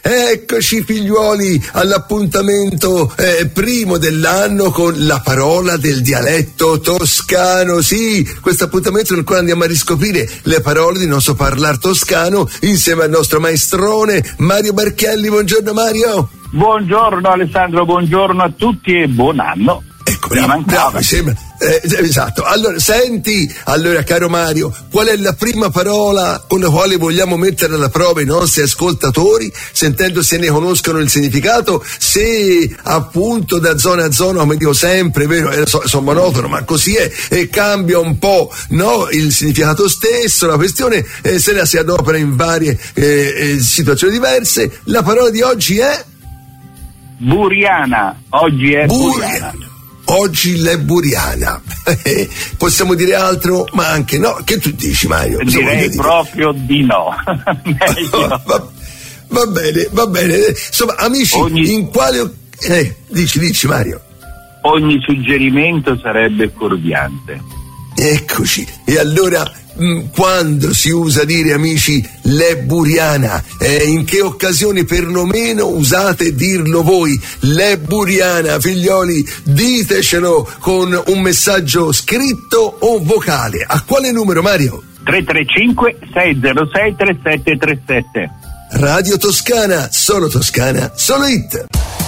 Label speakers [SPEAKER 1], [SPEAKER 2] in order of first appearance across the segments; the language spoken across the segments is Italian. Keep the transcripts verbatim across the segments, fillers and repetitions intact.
[SPEAKER 1] Eccoci figliuoli all'appuntamento eh, primo dell'anno con la parola del dialetto toscano. Sì, questo appuntamento nel quale andiamo a riscoprire le parole di nostro parlar toscano insieme al nostro maestrone Mario Barchielli. Buongiorno Mario.
[SPEAKER 2] Buongiorno Alessandro, buongiorno a tutti e buon anno.
[SPEAKER 1] Ecco, bravo, bravo, sembra, eh, esatto. Allora, senti, allora caro Mario, qual è la prima parola con la quale vogliamo mettere alla prova i nostri ascoltatori, sentendo se ne conoscono il significato, se appunto da zona a zona, come dico sempre, vero, eh, so, sono monotono, ma così è, e cambia un po', no, il significato stesso, la questione eh, se la si adopera in varie eh, eh, situazioni diverse. La parola di oggi è?
[SPEAKER 2] Buriana, oggi è
[SPEAKER 1] Buriana.
[SPEAKER 2] Buriana.
[SPEAKER 1] Oggi l'è Buriana. Possiamo dire altro, ma anche no. Che tu dici, Mario?
[SPEAKER 2] Direi proprio di no.
[SPEAKER 1] va, va bene, va bene. Insomma, amici, ogni... in quale... Eh, dici, dici, Mario.
[SPEAKER 2] Ogni suggerimento sarebbe fuorviante.
[SPEAKER 1] Eccoci. E allora... quando si usa dire, amici, l'è Buriana, eh, in che occasioni perlomeno usate dirlo voi, l'è Buriana, figlioli? Ditecelo con un messaggio scritto o vocale. A quale numero, Mario?
[SPEAKER 2] tre tre cinque sei zero sei tre sette tre sette.
[SPEAKER 1] Radio Toscana, solo Toscana, solo hit.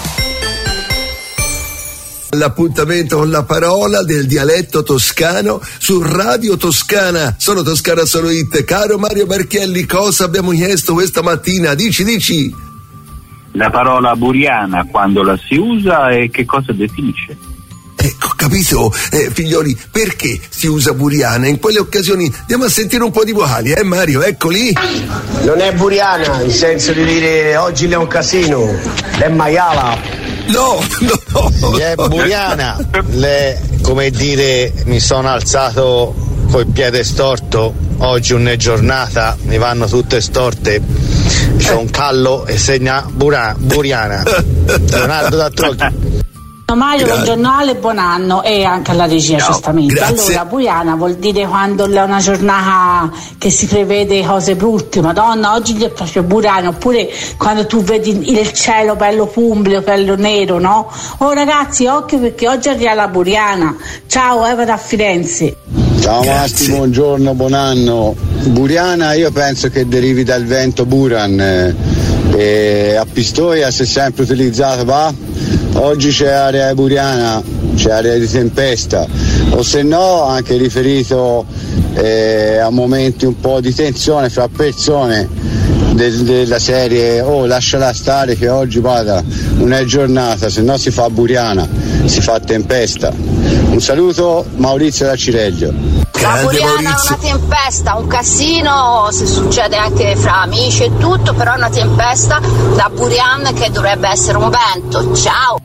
[SPEAKER 1] L'appuntamento con la parola del dialetto toscano su Radio Toscana, solo Toscana, solo hit. Caro Mario Barchielli, cosa abbiamo chiesto questa mattina? Dici, dici.
[SPEAKER 2] La parola buriana, quando la si usa e che cosa definisce?
[SPEAKER 1] Ecco, capito, eh, figlioli, perché si usa buriana? In quelle occasioni andiamo a sentire un po' di vocali, eh Mario, eccoli.
[SPEAKER 3] Non è buriana, in senso di dire oggi è un casino, è maiala.
[SPEAKER 1] No, no.
[SPEAKER 4] È buriana, le, come dire, mi sono alzato col piede storto, oggi non è giornata, mi vanno tutte storte, c'ho un callo e segna bura, buriana. Leonardo da Trocchi.
[SPEAKER 5] Mario, buongiorno Ale, buon anno, e anche alla regia,
[SPEAKER 1] no,
[SPEAKER 5] giustamente.
[SPEAKER 1] Grazie.
[SPEAKER 5] Allora, Buriana vuol dire quando è una giornata che si prevede cose brutte. Madonna, oggi è proprio Buriana. Oppure quando tu vedi il cielo bello pumbleo, bello nero, no? Oh ragazzi, occhio perché oggi arriva la Buriana. Ciao, Eva da Firenze.
[SPEAKER 6] Ciao Masti, buongiorno, buon anno. Buriana io penso che derivi dal vento Buran, e a Pistoia si è sempre utilizzato, va? Oggi c'è area buriana, c'è area di tempesta, o se no anche riferito eh, a momenti un po' di tensione fra persone de- della serie oh lasciala stare che oggi vada, non è giornata, se no si fa buriana, si fa tempesta. Un saluto, Maurizio da Cireggio.
[SPEAKER 7] La Buriana è una tempesta, un casino, se succede anche fra amici e tutto, però è una tempesta da Buriana che dovrebbe essere un vento. Ciao!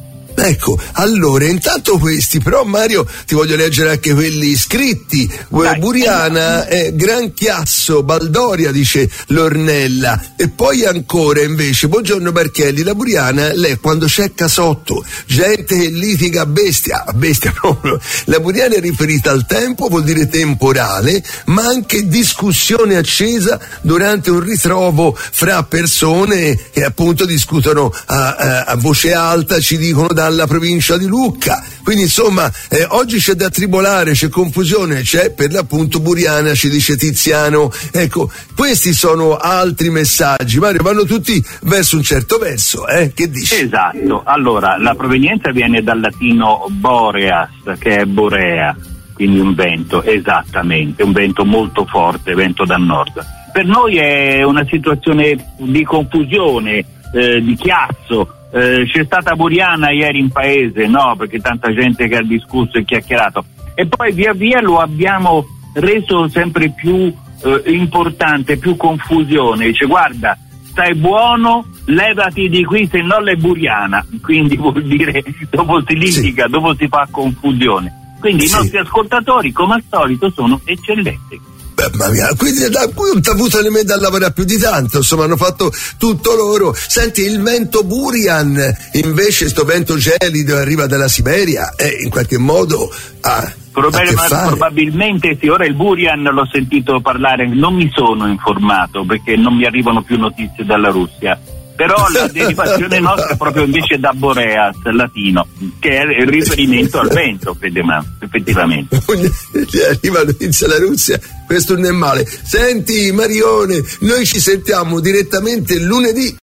[SPEAKER 1] Ecco, allora, intanto questi, però Mario ti voglio leggere anche quelli scritti. Dai. Buriana, eh, Gran Chiasso, Baldoria, dice l'Ornella. E poi ancora invece, buongiorno Barchielli, la Buriana lei quando c'è casotto, gente che litiga a bestia, a bestia proprio. La Buriana è riferita al tempo, vuol dire temporale, ma anche discussione accesa durante un ritrovo fra persone che appunto discutono a, a, a voce alta, ci dicono da alla provincia di Lucca. Quindi insomma eh, oggi c'è da tribolare, c'è confusione, c'è per l'appunto Buriana, ci dice Tiziano. Ecco, questi sono altri messaggi, Mario, vanno tutti verso un certo verso, eh? Che dici?
[SPEAKER 2] Esatto, allora la provenienza viene dal latino boreas, che è borea, quindi un vento, esattamente, un vento molto forte, vento da nord. Per noi è una situazione di confusione, eh, di chiasso. Eh, c'è stata Buriana ieri in paese, no? Perché tanta gente che ha discusso e chiacchierato, e poi via via lo abbiamo reso sempre più eh, importante, più confusione. Dice guarda, stai buono, levati di qui, se no l'è Buriana. Quindi vuol dire dopo si litiga, sì. Dopo si fa confusione. Quindi sì. I nostri ascoltatori come al solito sono eccellenti.
[SPEAKER 1] Mamma mia, quindi da qui non ti ha avuto nemmeno da lavorare più di tanto, insomma hanno fatto tutto loro. Senti, il vento Burian invece, sto vento gelido arriva dalla Siberia e in qualche modo ha
[SPEAKER 2] Probabil- probabilmente sì, ora il Burian l'ho sentito parlare, non mi sono informato perché non mi arrivano più notizie dalla Russia, però la derivazione nostra è proprio invece da Boreas, latino, che è il riferimento al vento, effettivamente.
[SPEAKER 1] Arriva notizia dalla Russia, questo non è male. Senti Marione, noi ci sentiamo direttamente lunedì.